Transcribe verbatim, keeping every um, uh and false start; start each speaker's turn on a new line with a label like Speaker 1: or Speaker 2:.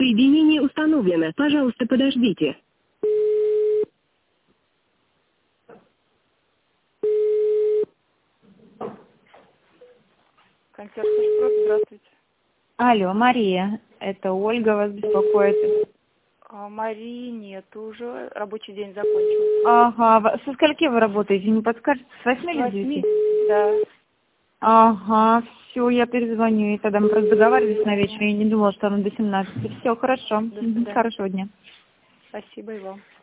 Speaker 1: Соединение установлено. Пожалуйста, подождите.
Speaker 2: Консьерж Сашпрод, здравствуйте.
Speaker 3: Алло, Мария, это Ольга вас беспокоит.
Speaker 2: А, Марии нет уже, рабочий день закончился.
Speaker 3: Ага, во- со скольки вы работаете, не подскажете? С восьми
Speaker 2: С
Speaker 3: или с
Speaker 2: восьми?
Speaker 3: девяти?
Speaker 2: Да.
Speaker 3: Ага, все, я перезвоню, и тогда мы просто договаривались на вечер, я не думала, что она до семнадцати. Все, хорошо,
Speaker 2: До
Speaker 3: Мгм,
Speaker 2: свидания.
Speaker 3: хорошего дня.
Speaker 2: Спасибо и вам.